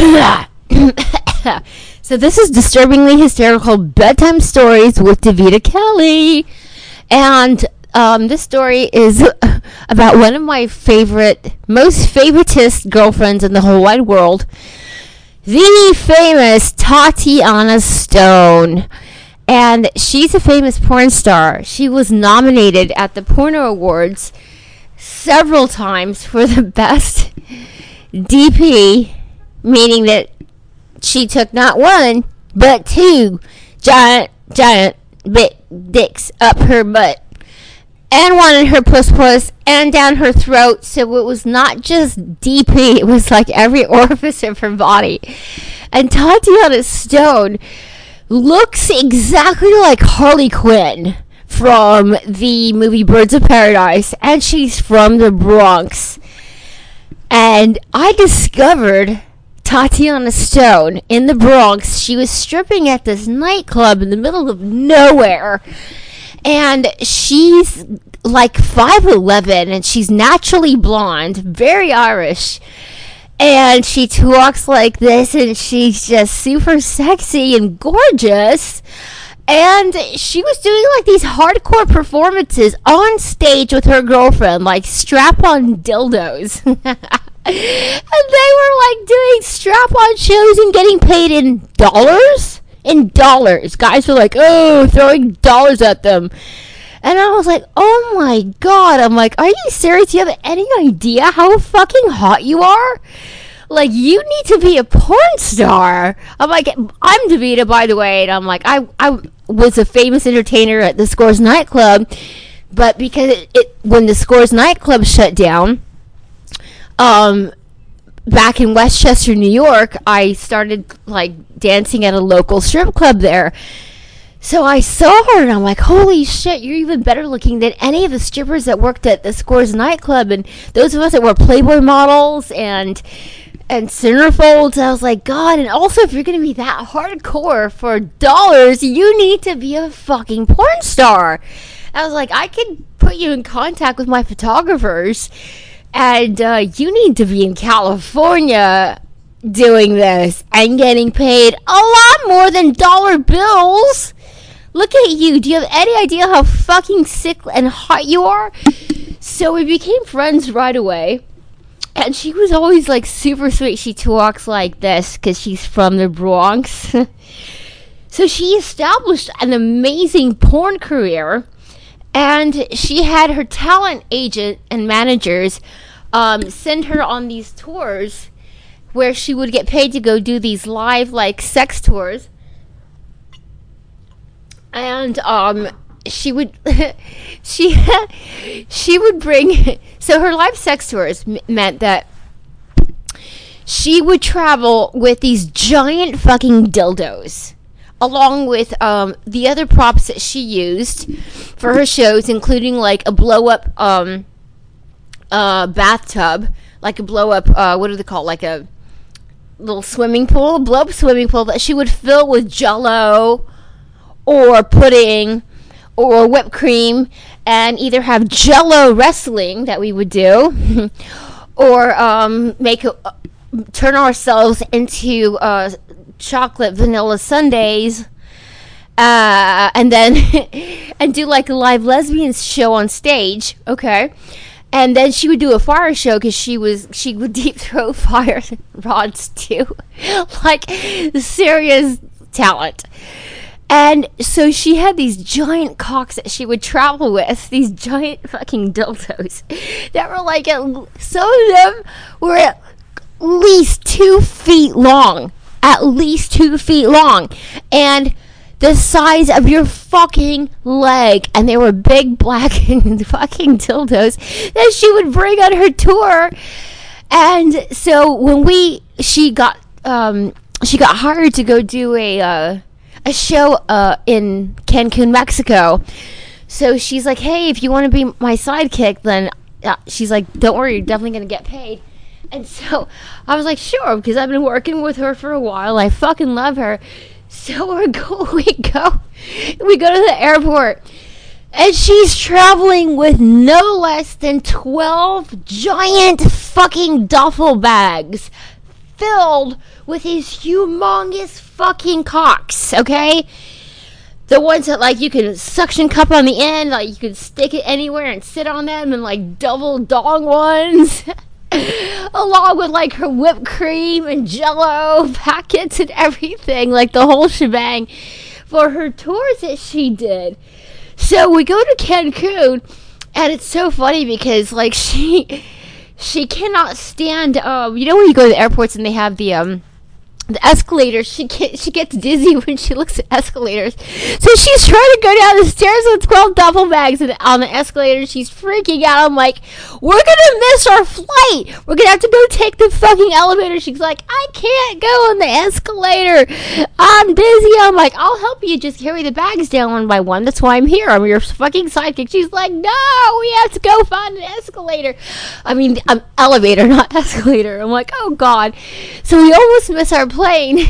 So this is Disturbingly Hysterical Bedtime Stories with Davita Kelly. And this story is about one of my most favoritist girlfriends in the whole wide world, the famous Tatiana Stone. And she's a famous porn star. She was nominated at the Porno Awards several times for the best DP, meaning that she took not one, but two giant big dicks up her butt. And one in her puss and down her throat. So it was not just DP, it was like every orifice of her body. And Tatiana Stone looks exactly like Harley Quinn from the movie Birds of Paradise. And she's from the Bronx. And I discovered Tatiana Stone in the Bronx. She was stripping at this nightclub in the middle of nowhere. And she's like 5'11", and she's naturally blonde, very Irish. And she talks like this, and she's just super sexy and gorgeous. And she was doing like these hardcore performances on stage with her girlfriend, like strap-on dildos. And they were like doing strap-on shows and getting paid in dollars. In dollars. Guys were like, oh, throwing dollars at them. And I was like, oh my god. I'm like, are you serious? Do you have any idea how fucking hot you are? Like, you need to be a porn star. I'm like, I'm Davita, by the way. And I'm like, I was a famous entertainer at the Scores nightclub. But because when the Scores nightclub shut down, back in Westchester, New York, I started like dancing at a local strip club there. So I saw her and I'm like, holy shit, you're even better looking than any of the strippers that worked at the Scores nightclub. And those of us that were Playboy models and centerfolds, I was like, God, and also if you're going to be that hardcore for dollars, you need to be a fucking porn star. I was like, I could put you in contact with my photographers. And you need to be in California doing this and getting paid a lot more than dollar bills. Look at you. Do you have any idea how fucking sick and hot you are? So we became friends right away. And she was always like super sweet. She talks like this because she's from the Bronx. So she established an amazing porn career. And she had her talent agent and managers send her on these tours where she would get paid to go do these live, like, sex tours. And she would she would bring... So her live sex tours meant that she would travel with these giant fucking dildos, along with the other props that she used for her shows, including like a blow-up bathtub, like a blow-up, what do they call it? Like a little swimming pool, blow-up swimming pool that she would fill with Jell-O or pudding or whipped cream, and either have Jell-O wrestling that we would do, or turn ourselves into chocolate vanilla sundaes, and then and do like a live lesbians show on stage, okay? And then she would do a fire show because she would deep throat fire rods too, like serious talent. And so she had these giant cocks that she would travel with, these giant fucking dildos that were like, some of them were at least 2 feet long. At least 2 feet long. And the size of your fucking leg. And they were big black fucking dildos that she would bring on her tour. And so when she got hired to go do a show in Cancun, Mexico. So she's like, hey, if you want to be my sidekick, then she's like, don't worry, you're definitely going to get paid. And so I was like, sure, because I've been working with her for a while. I fucking love her. So we go to the airport, and she's traveling with no less than 12 giant fucking duffel bags filled with these humongous fucking cocks, okay? The ones that, like, you can suction cup on the end, like, you can stick it anywhere and sit on them, and, like, double dong ones. Along with, like, her whipped cream and Jell-O packets and everything, like, the whole shebang for her tours that she did. So we go to Cancun, and it's so funny because, like, she cannot stand, you know when you go to the airports and they have the escalators, she gets dizzy when she looks at escalators. So she's trying to go down the stairs with 12 duffel bags, and on the escalator she's freaking out. I'm like, we're gonna miss our flight. We're gonna have to go take the fucking elevator. She's like, I can't go on the escalator. I'm dizzy. I'm like, I'll help you. Just carry the bags down one by one. That's why I'm here. I'm your fucking sidekick. She's like, no, we have to go find an escalator. I mean, elevator, not escalator. I'm like, oh God. So we almost miss our plane.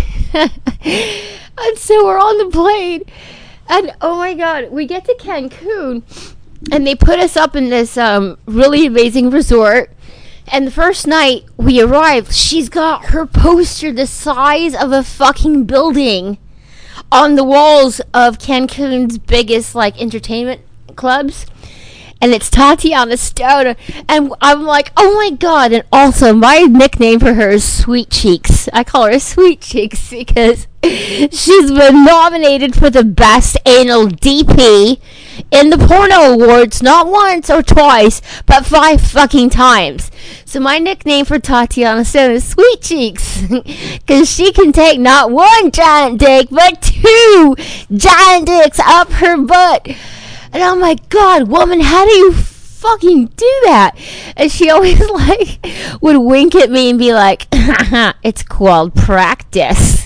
And so we're on the plane, and oh my God, we get to Cancun, and they put us up in this really amazing resort. And the first night we arrived, she's got her poster the size of a fucking building on the walls of Cancun's biggest, like, entertainment clubs. And it's Tatiana Stone. And I'm like, oh my God. And also, my nickname for her is Sweet Cheeks. I call her Sweet Cheeks because she's been nominated for the Best Anal DP in the Porno Awards, not once or twice, but 5 fucking times. So my nickname for Tatiana Stone is Sweet Cheeks because she can take not one giant dick, but 2 giant dicks up her butt. And I'm like, God, woman, how do you fucking do that? And she always, like, would wink at me and be like, it's called practice.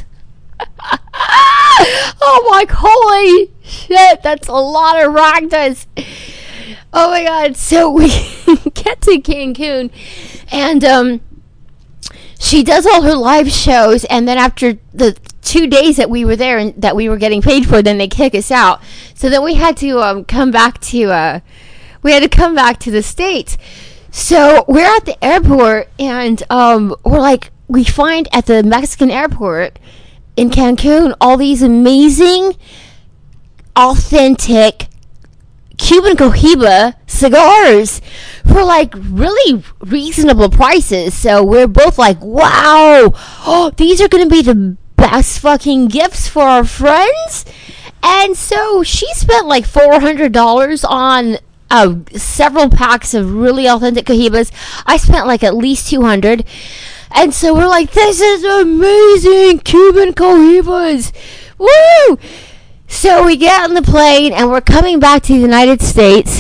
I'm like, holy shit, that's a lot of practice. Oh my God. So we get to Cancun, and she does all her live shows, and then after the 2 days that we were there and that we were getting paid for, then they kick us out. So then we had to come back to the States. So we're at the airport, and we're like, we find at the Mexican airport in Cancun all these amazing, authentic Cuban Cohiba cigars for, like, really reasonable prices. So we're both like, wow, oh, these are gonna be the best fucking gifts for our friends. And so she spent like $400 on several packs of really authentic Cohibas. I spent like at least $200. And so we're like, this is amazing Cuban Cohibas. Woo! So we get on the plane, and we're coming back to the United States.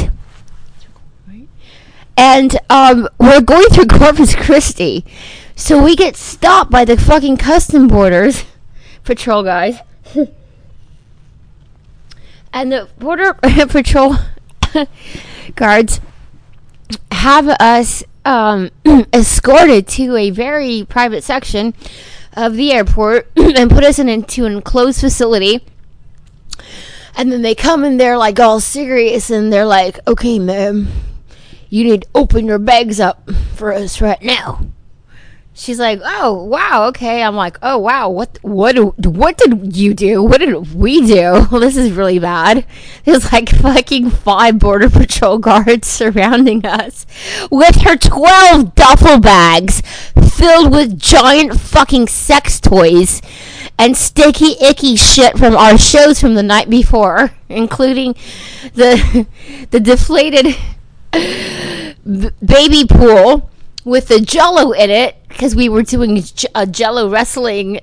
And we're going through Corpus Christi. So we get stopped by the fucking custom borders patrol guys. And the border patrol guards have us escorted to a very private section of the airport and put us into an enclosed facility. And then they come and they're like all serious, and they're like, okay, ma'am, you need to open your bags up for us right now. She's like, oh, wow, okay. I'm like, oh, wow, what did you do? What did we do? Well, this is really bad. There's like fucking 5 Border Patrol guards surrounding us with her 12 duffel bags filled with giant fucking sex toys and sticky, icky shit from our shows from the night before, including the deflated baby pool with the Jell-O in it, because we were doing a Jell-O wrestling,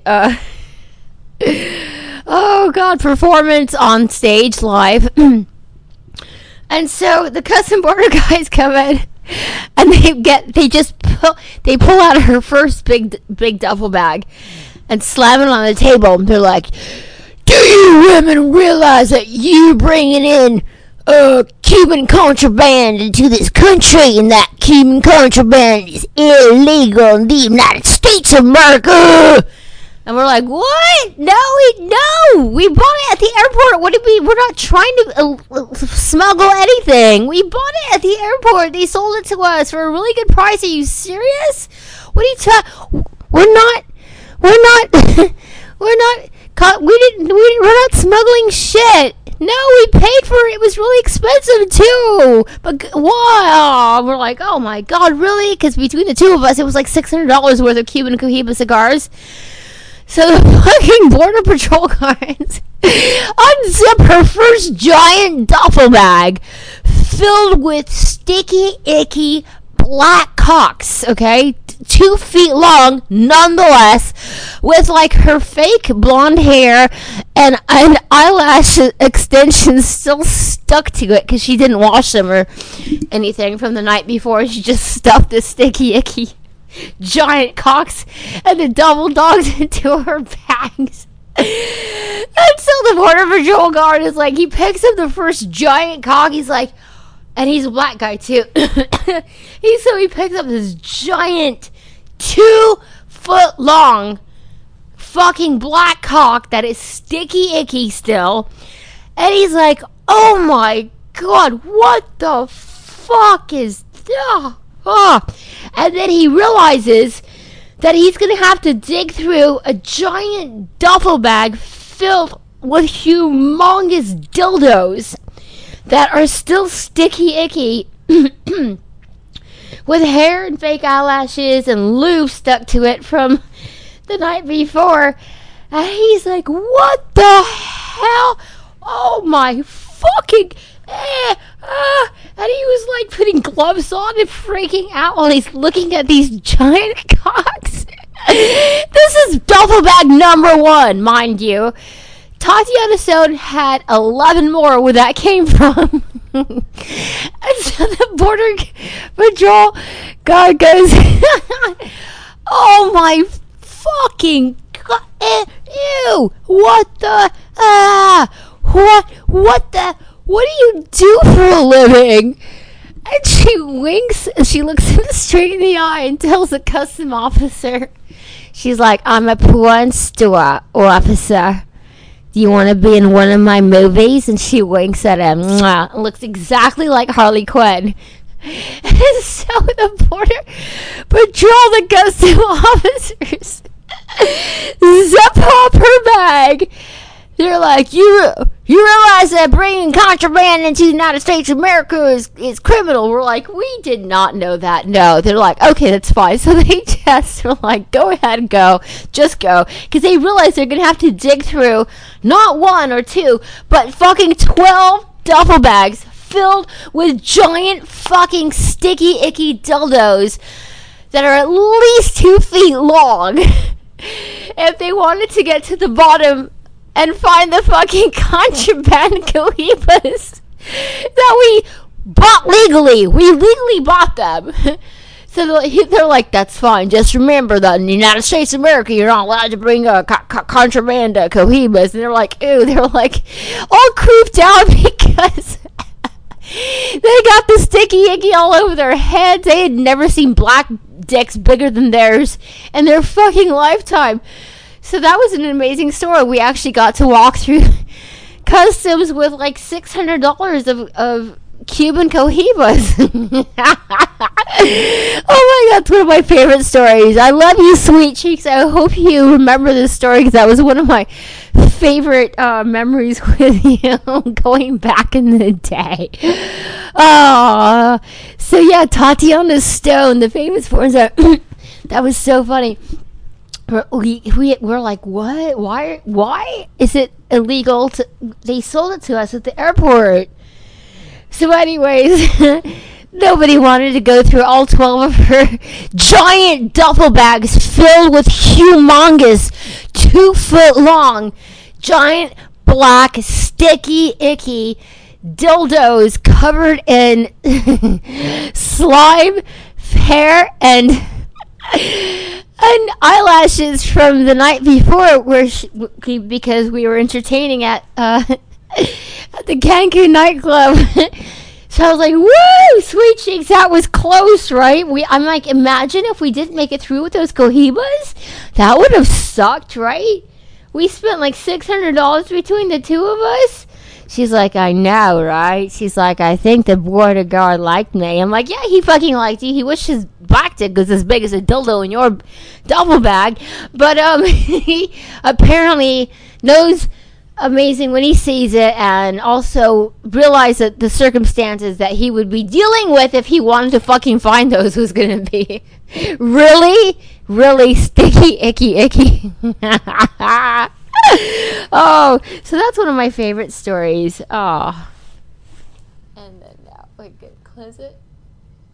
oh God, performance on stage live. And so the custom border guys come in, and they pull out her first big duffel bag and slam it on the table. They're like, do you women realize that you bringing in Cuban contraband into this country, and that Cuban contraband is illegal in the United States of America? And we're like, what? No, we bought it at the airport. We're not trying to smuggle anything. We bought it at the airport. They sold it to us for a really good price. Are you serious? What are you talking? we're not, we're not, we're not smuggling shit. No, we paid for it. It was really expensive too. But wow, we're like, oh my god, really? Because between the two of us, it was like $600 worth of Cuban Cohiba cigars. So the fucking Border Patrol guards unzip her first giant duffel bag filled with sticky, icky black cocks, okay? 2 feet long, nonetheless, with like her fake blonde hair and eyelash extensions still stuck to it because she didn't wash them or anything from the night before. She just stuffed the sticky, icky giant cocks and the double dogs into her bags. And so the Border Patrol guard is like, he picks up the first giant cock. He's like, and he's a black guy too. He picks up this giant 2-foot long fucking black cock that is sticky icky still. And he's like, oh my god, what the fuck is that? And then he realizes that he's going to have to dig through a giant duffel bag filled with humongous dildos that are still sticky icky with hair and fake eyelashes and lube stuck to it from the night before. And he's like, what the hell? Oh my fucking... and he was like putting gloves on and freaking out while he's looking at these giant cocks. This is duffel bag number 1, mind you. Tatiana Stone had 11 more where that came from. And so the Border Patrol guard goes, oh my fucking god, ew, what the, what do you do for a living? And she winks and she looks him straight in the eye and tells the custom officer, she's like, I'm a porn star officer. Do you want to be in one of my movies? And she winks at him. Mwah, looks exactly like Harley Quinn. And so the Border Patrol, the custom officers, zip up her bag. They're like, you realize that bringing contraband into the United States of America is criminal. We're like, we did not know that. No. They're like, okay, that's fine. So they just are like, go ahead and go. Just go. Because they realize they're going to have to dig through not 1 or 2, but fucking 12 duffel bags filled with giant fucking sticky, icky dildos that are at least 2 feet long. If they wanted to get to the bottom and find the fucking contraband cohibas that we bought legally. We legally bought them. So they're like, that's fine. Just remember that in the United States of America, you're not allowed to bring contraband cohibas. And they're like, ew. They're like all creeped out because they got the sticky icky all over their heads. They had never seen black dicks bigger than theirs in their fucking lifetime. So that was an amazing story. We actually got to walk through customs with like $600 of Cuban cohibas. Oh my god, it's one of my favorite stories. I love you, Sweet Cheeks. I hope you remember this story because that was one of my favorite memories with you going back in the day. So yeah, Tatiana Stone, the famous porn star. That was so funny. We're like, what? Why is it illegal to... They sold it to us at the airport. So anyways, nobody wanted to go through all 12 of her giant duffel bags filled with humongous 2-foot long giant black sticky icky dildos covered in slime, hair, and eyelashes from the night before, because we were entertaining at the Cancun nightclub. So I was like, woo, Sweet Cheeks, that was close, right? I'm like, imagine if we didn't make it through with those cohibas. That would have sucked, right? We spent like $600 between the two of us. She's like, I know, right? She's like, I think the border guard liked me. I'm like, yeah, he fucking liked you. He wished his black dick was as big as a dildo in your duffel bag. But he apparently knows amazing when he sees it, and also realize that the circumstances that he would be dealing with if he wanted to fucking find those was going to be really, really sticky, icky. Oh, so that's one of my favorite stories. Oh. And then now we can close it.